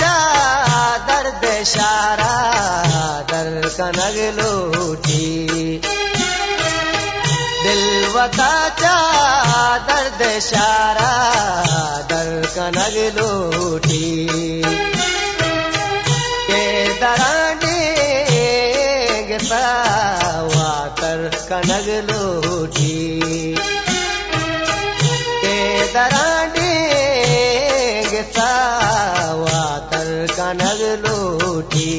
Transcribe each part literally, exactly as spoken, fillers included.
दर्द शारा दर कनग लूटी दिल वता दर्द शारा दर कनग लूटी के दरानी गिसा वातर कनग लूटी के दरानी गिसा वातर कनग लूटी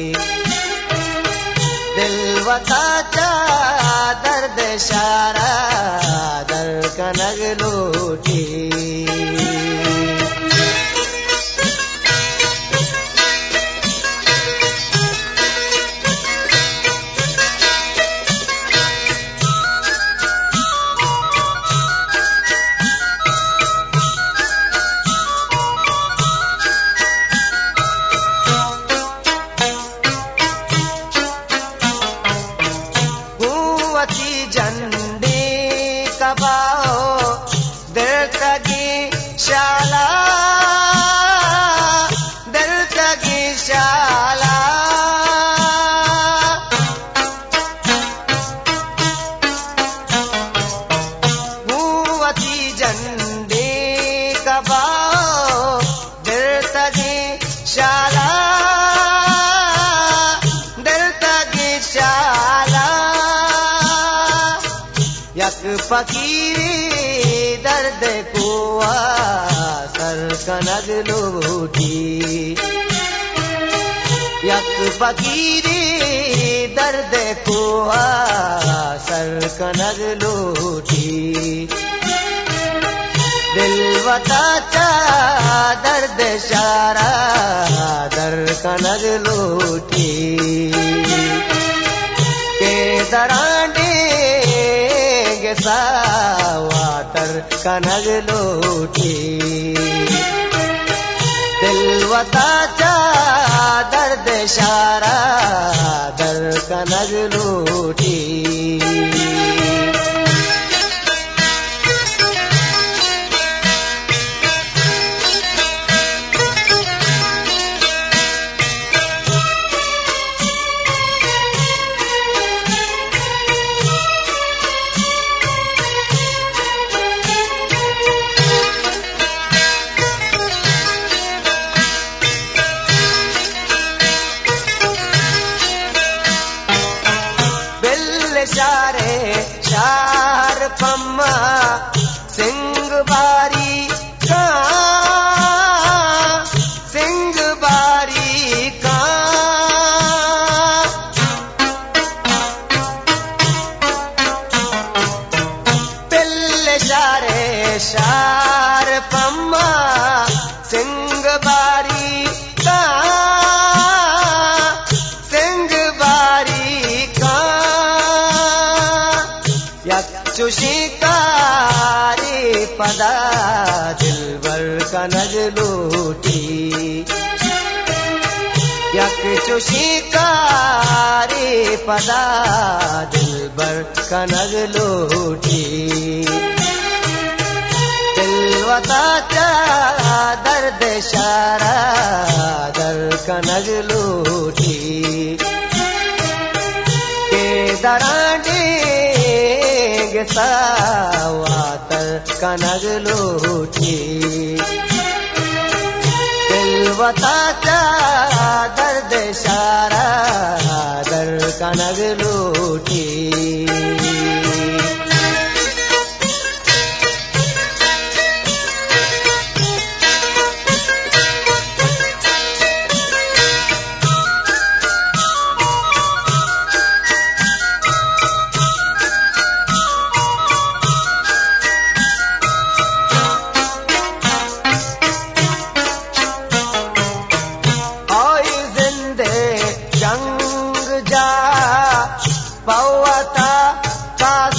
दिल वता दर्द शारा दर कनग लूटी झंडी कबाओ दिल तगी शाला दिल तगी शाला भूवती झंडी कबाओ दिल तगी शाला दिल तगी शाला यक फकीरी दर्द कुआ सर कनग लूटी यक फकीरी दर्द कुआ सर कनग लूटी दिल वता दर्द शारा दर कनग लूटी के दरांडी वातर कनग लूटी दिल वता दर्द शारा दर कनग लूटी शारे शार पम्मा सिंह बारी का सिंह बारी का पिल्ले शारे शार पम्मा सिंह बारी का सिंह बारी का शिकारी पदा दिलबर कनग लूटी यक शिकारी पदा दिलबर कनग लूटी दिल वता दर्द शारा दर कनग लूटी के दरांडी वातर कनग लूटी दिल वता दर्द शारा दर कनग लूटी जंग जा पवता का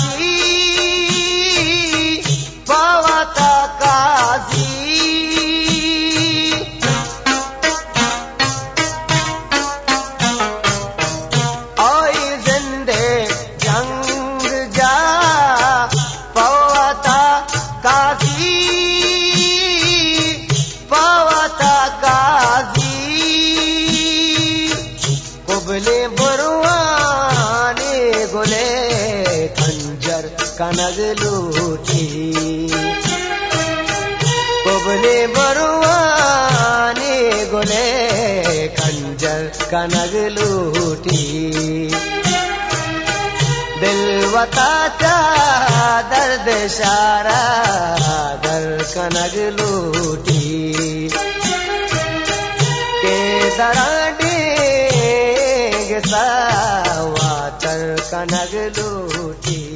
कुबले बुरवाने गुले खंजर कनग लूटी कुबले बुरवाने गुले खंजर कनग लूटी दिल वता था दर्द शारा दर कनग लूटी के दराडे वातर कनग लूटी।